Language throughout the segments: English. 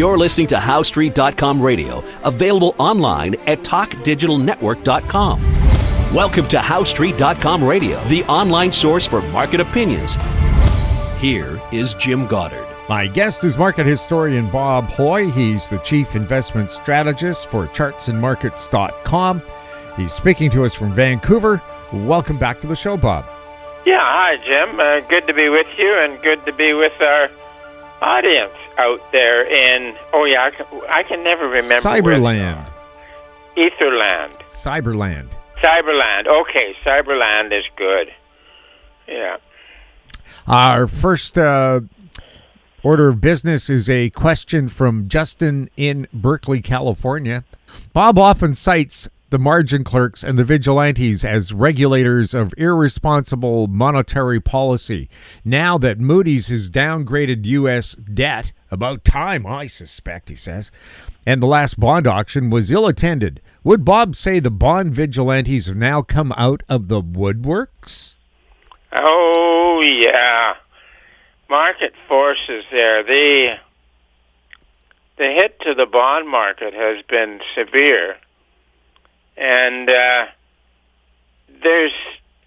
You're listening to HowStreet.com radio, available online at TalkDigitalNetwork.com. Welcome to HowStreet.com radio, the online source for market opinions. Here is Jim Goddard. My guest is market historian Bob Hoye. He's the chief investment strategist for chartsandmarkets.com. He's speaking to us from Vancouver. Welcome back to the show, Bob. Yeah, hi, Jim. Good to be with you, and good to be with our audience out there in, I can never remember. Cyberland. Etherland. Cyberland. Cyberland. Okay, Cyberland is good. Yeah. Our first order of business is a question from Justin in Berkeley, California. Bob often cites the margin clerks and the vigilantes as regulators of irresponsible monetary policy. Now that Moody's has downgraded U.S. debt, about time, I suspect, he says, and the last bond auction was ill-attended, would Bob say the bond vigilantes have now come out of the woodworks? Oh, yeah. Market forces there. The hit to the bond market has been severe. And there's,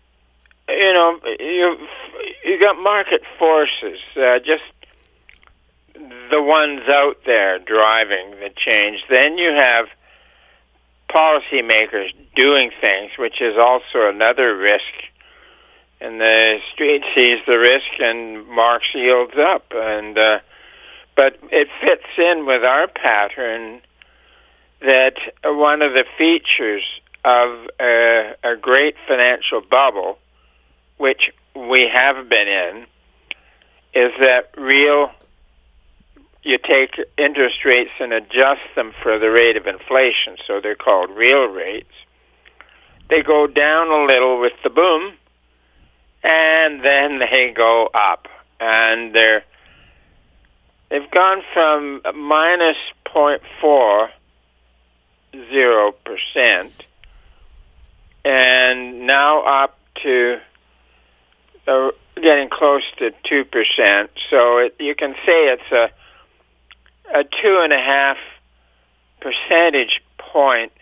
you got market forces, just the ones out there driving the change. Then you have policymakers doing things, which is also another risk. And the street sees the risk and marks yields up. And but it fits in with our pattern that one of the features of a great financial bubble, which we have been in, is that you take interest rates and adjust them for the rate of inflation, so they're called real rates. They go down a little with the boom, and then they go up. And they've gone from minus 0.40% and now up to getting close to 2%. So you can say it's a 2.5 percentage point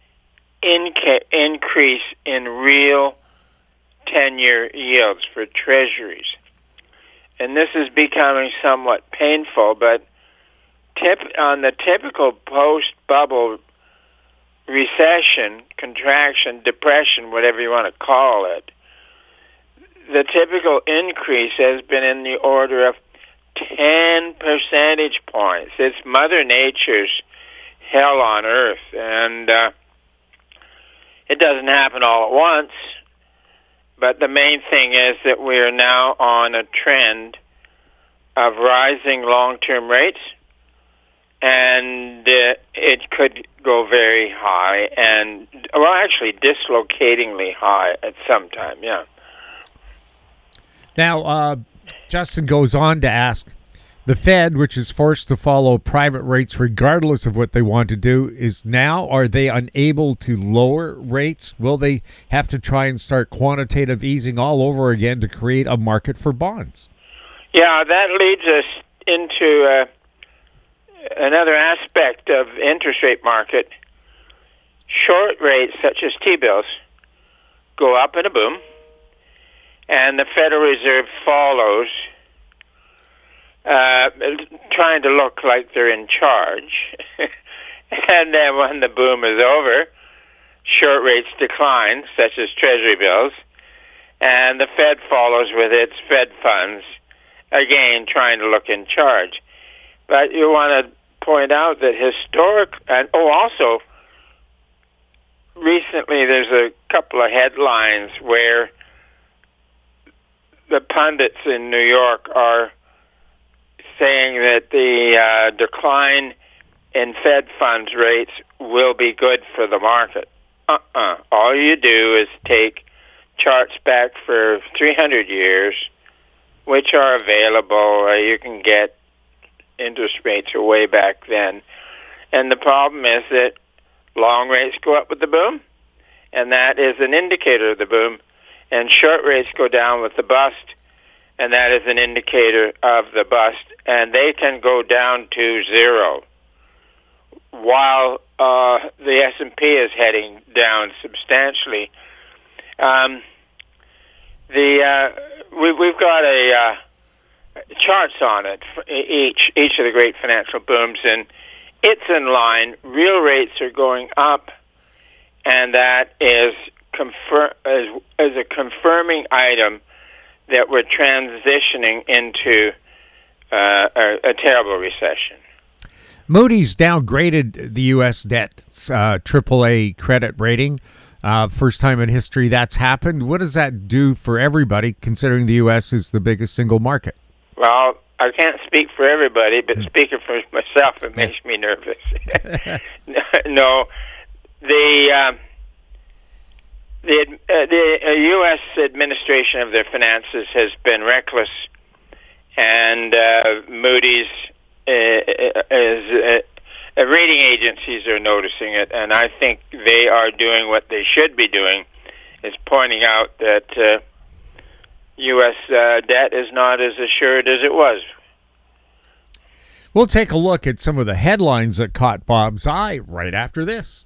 increase in real 10-year yields for treasuries. And this is becoming somewhat painful, but on the typical post-bubble recession, contraction, depression, whatever you want to call it, the typical increase has been in the order of 10 percentage points. It's Mother Nature's hell on earth, and it doesn't happen all at once, but the main thing is that we are now on a trend of rising long-term rates, and it could go very high, and, well, actually dislocatingly high at some time, yeah. Now, Justin goes on to ask, the Fed, which is forced to follow private rates regardless of what they want to do, are they unable to lower rates? Will they have to try and start quantitative easing all over again to create a market for bonds? Yeah, that leads us into another aspect of the interest rate market. Short rates, such as T-bills, go up in a boom, and the Federal Reserve follows, trying to look like they're in charge. And then when the boom is over, short rates decline, such as Treasury bills, and the Fed follows with its Fed funds, again trying to look in charge. But you want to point out that also, recently there's a couple of headlines where the pundits in New York are saying that the decline in Fed funds rates will be good for the market. All you do is take charts back for 300 years, which are available. You can get interest rates way back then. And the problem is that long rates go up with the boom, and that is an indicator of the boom, and short rates go down with the bust, and that is an indicator of the bust, and they can go down to 0, while the S&P is heading down substantially. We've got charts on it for each of the great financial booms, and it's in line. Real rates are going up, and that is a confirming item that we're transitioning into a terrible recession. Moody's downgraded the U.S. debt's AAA credit rating. First time in history that's happened. What does that do for everybody, considering the U.S. is the biggest single market? Well, I can't speak for everybody, but speaking for myself, it makes me nervous. No, the U.S. administration of their finances has been reckless, and Moody's rating agencies are noticing it, and I think they are doing what they should be doing, is pointing out that U.S. debt is not as assured as it was. We'll take a look at some of the headlines that caught Bob's eye right after this.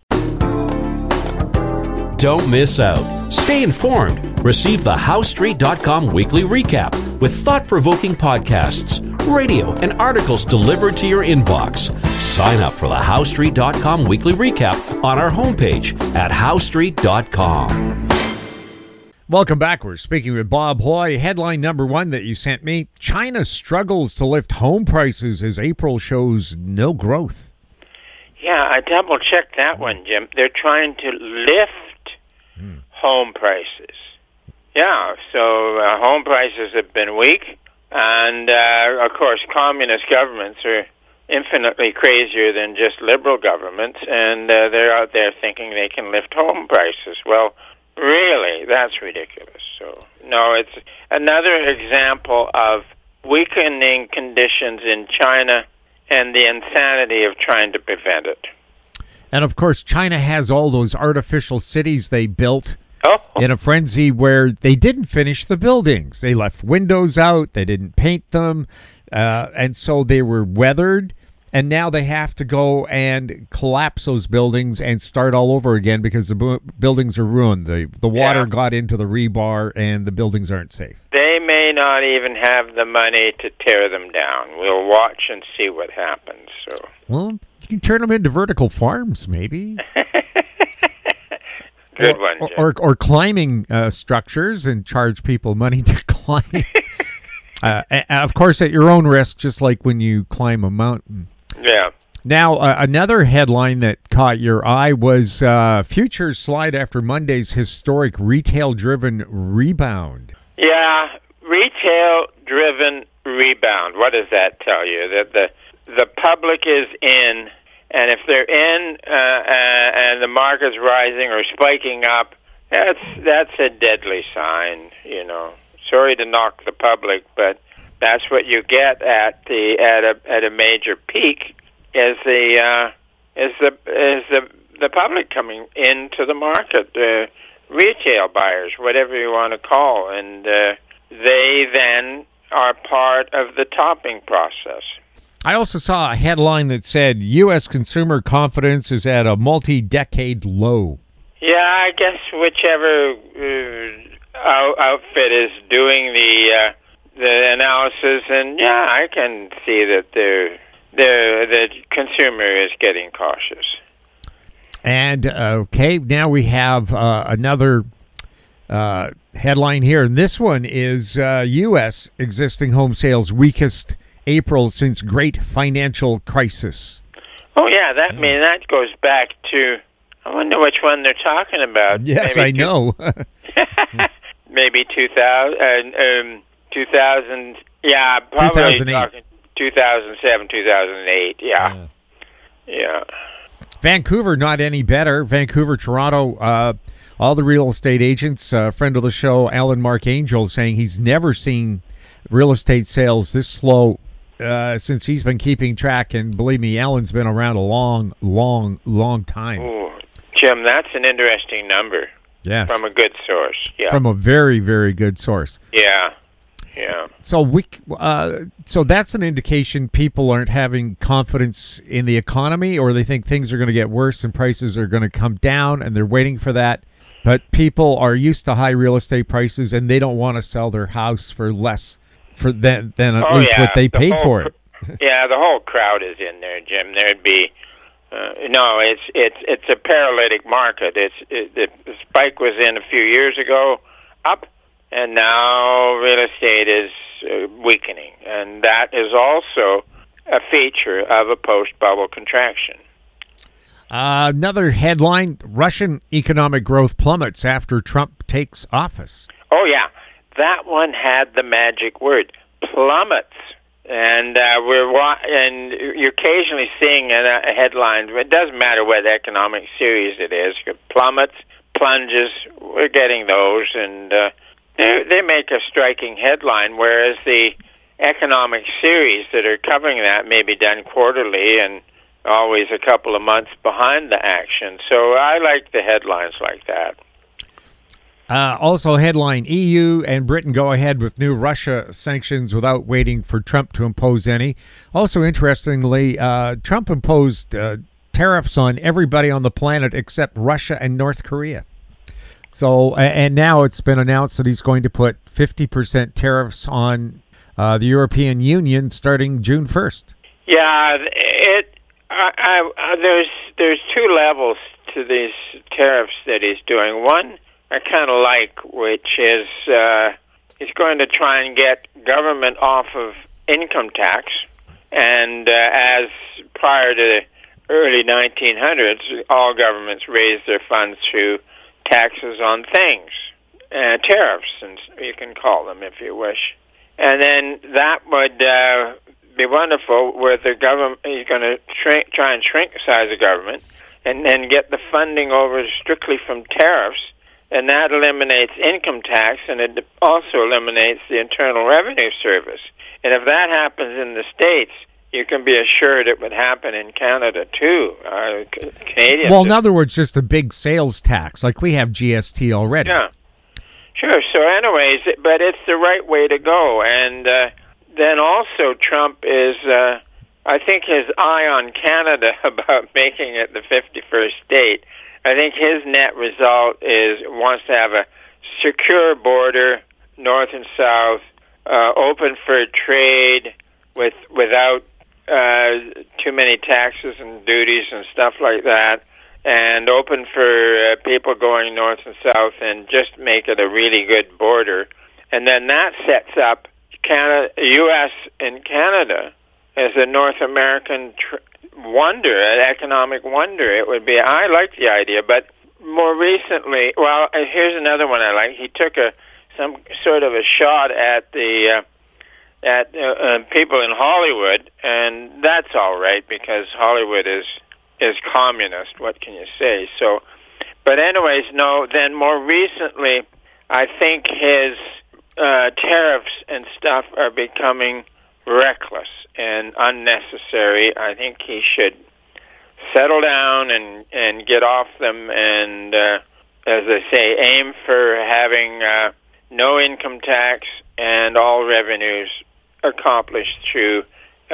Don't miss out. Stay informed. Receive the HowStreet.com weekly recap with thought-provoking podcasts, radio, and articles delivered to your inbox. Sign up for the HowStreet.com weekly recap on our homepage at HowStreet.com. Welcome back. We're speaking with Bob Hoy. Headline number 1 that you sent me: China struggles to lift home prices as April shows no growth. Yeah, I double-checked that one, Jim. They're trying to lift home prices. Yeah, so home prices have been weak, and of course communist governments are infinitely crazier than just liberal governments, and they're out there thinking they can lift home prices. Well, really, that's ridiculous. So, no, it's another example of weakening conditions in China and the insanity of trying to prevent it. And of course, China has all those artificial cities they built in a frenzy where they didn't finish the buildings. They left windows out, they didn't paint them, and so they were weathered. And now they have to go and collapse those buildings and start all over again because the buildings are ruined. The water got into the rebar and the buildings aren't safe. They may not even have the money to tear them down. We'll watch and see what happens. So, well, you can turn them into vertical farms, maybe. Good one, Jim. Or climbing structures and charge people money to climb. And of course, at your own risk, just like when you climb a mountain. Yeah. Now, another headline that caught your eye was futures slide after Monday's historic retail-driven rebound. Yeah, retail-driven rebound. What does that tell you? That the public is in, and if they're in and the market's rising or spiking up, that's a deadly sign. You know, sorry to knock the public, but that's what you get at a major peak is the public coming into the market, retail buyers, whatever you want to call, and they then are part of the topping process. I also saw a headline that said U.S. consumer confidence is at a multi-decade low. Yeah, I guess whichever outfit is doing the analysis, and yeah, I can see that the consumer is getting cautious. And okay, now we have another headline here, and this one is U.S. existing home sales weakest April since Great Financial Crisis. Oh yeah, that goes back to, I wonder which one they're talking about. Yes, maybe I know. Maybe 2000, yeah, probably 2008. 2007, 2008, yeah. Vancouver, not any better. Vancouver, Toronto, all the real estate agents, friend of the show, Alan Mark Angel, saying he's never seen real estate sales this slow since he's been keeping track. And believe me, Alan's been around a long, long, long time. Ooh, Jim, that's an interesting number. Yes. From a good source. Yeah. From a very, very good source. Yeah. Yeah. So that's an indication people aren't having confidence in the economy, or they think things are going to get worse and prices are going to come down, and they're waiting for that. But people are used to high real estate prices, and they don't want to sell their house for less than at least what they paid for it. Yeah, the whole crowd is in there, Jim. There'd be no. It's a paralytic market. The spike was in a few years ago, up. And now real estate is weakening, and that is also a feature of a post-bubble contraction. Another headline, Russian economic growth plummets after Trump takes office. Oh, yeah. That one had the magic word, plummets. And you're occasionally seeing a headline. It doesn't matter what economic series it is. Plummets, plunges, we're getting those, and they make a striking headline, whereas the economic series that are covering that may be done quarterly and always a couple of months behind the action. So I like the headlines like that. Also, headline, EU and Britain go ahead with new Russia sanctions without waiting for Trump to impose any. Also, interestingly, Trump imposed tariffs on everybody on the planet except Russia and North Korea. So, and now it's been announced that he's going to put 50% tariffs on the European Union starting June 1st. Yeah, there's two levels to these tariffs that he's doing. One I kind of like, which is he's going to try and get government off of income tax. And as prior to the early 1900s, all governments raised their funds through taxes on things, tariffs, and you can call them if you wish. And then that would be wonderful where the government is going to try and shrink the size of government and then get the funding over strictly from tariffs, and that eliminates income tax, and it also eliminates the Internal Revenue Service. And if that happens in the States, you can be assured it would happen in Canada, too. Canadians. Well, in other words, just a big sales tax, like we have GST already. Yeah. Sure. So anyways, but it's the right way to go. And then also Trump is, I think his eye on Canada about making it the 51st state. I think his net result is wants to have a secure border, north and south, open for trade without too many taxes and duties and stuff like that, and open for people going north and south, and just make it a really good border. And then that sets up U.S. and Canada as a North American wonder, an economic wonder. It would be. I like the idea, but more recently, well, here's another one I like. He took some sort of a shot at the people in Hollywood, and that's all right because Hollywood is communist. What can you say? So, but anyways, no. Then more recently, I think his tariffs and stuff are becoming reckless and unnecessary. I think he should settle down and get off them, and as I say, aim for having no income tax and all revenues accomplished through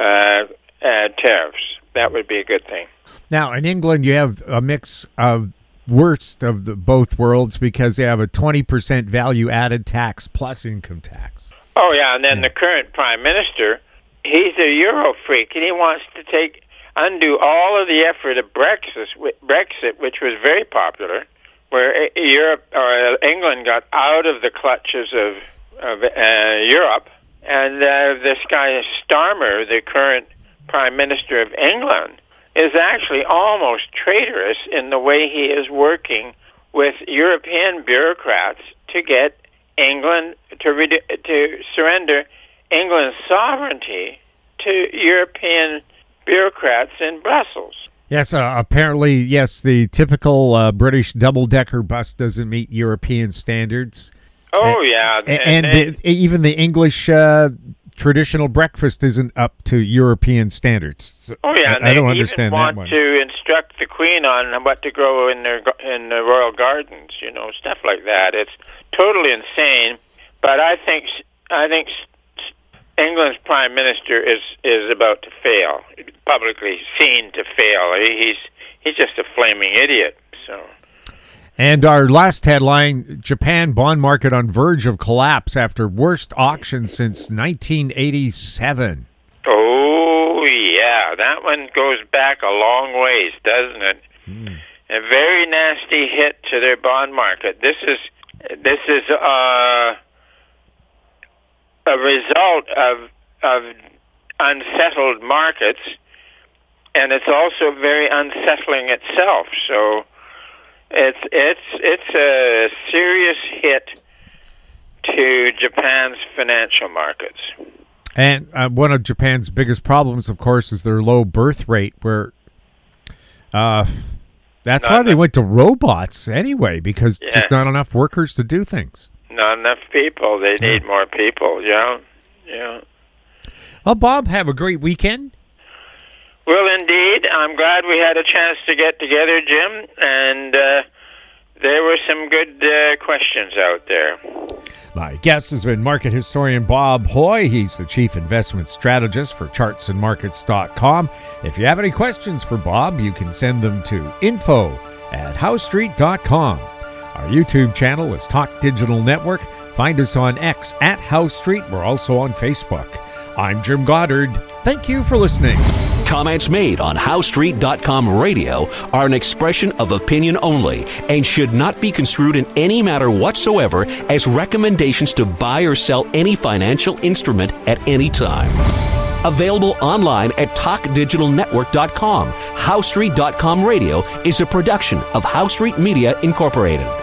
tariffs. That would be a good thing. Now, in England, you have a mix of worst of both worlds because they have a 20% value-added tax plus income tax. Oh, yeah, and then the current prime minister, he's a Euro freak, and he wants to undo all of the effort of Brexit, which was very popular, where England got out of the clutches of Europe, and this guy Starmer, the current prime minister of England, is actually almost traitorous in the way he is working with European bureaucrats to get England to surrender England's sovereignty to European bureaucrats in Brussels. Yes, apparently, yes, the typical British double-decker bus doesn't meet European standards. Oh, yeah. Even the English traditional breakfast isn't up to European standards. So oh, yeah. I don't understand that one. They even want to instruct the Queen on what to grow in the royal gardens, stuff like that. It's totally insane. But I think England's Prime Minister is about to fail, publicly seen to fail. He's just a flaming idiot. So. And our last headline, Japan bond market on verge of collapse after worst auction since 1987. Oh, yeah. That one goes back a long ways, doesn't it? A very nasty hit to their bond market. This is a result of unsettled markets, and it's also very unsettling itself. So it's a serious hit to Japan's financial markets. And one of Japan's biggest problems, of course, is their low birth rate, where that's why they went to robots anyway, because just not enough workers to do things. Not enough people. They need more people, yeah. Well, Bob, have a great weekend. Well, indeed. I'm glad we had a chance to get together, Jim, and there were some good questions out there. My guest has been market historian Bob Hoye. He's the chief investment strategist for chartsandmarkets.com. If you have any questions for Bob, you can send them to info@howestreet.com. Our YouTube channel is Talk Digital Network. Find us on X @HowStreet. We're also on Facebook. I'm Jim Goddard. Thank you for listening. Comments made on HowStreet.com radio are an expression of opinion only and should not be construed in any matter whatsoever as recommendations to buy or sell any financial instrument at any time. Available online at TalkDigitalNetwork.com. HowStreet.com radio is a production of HowStreet Media Incorporated.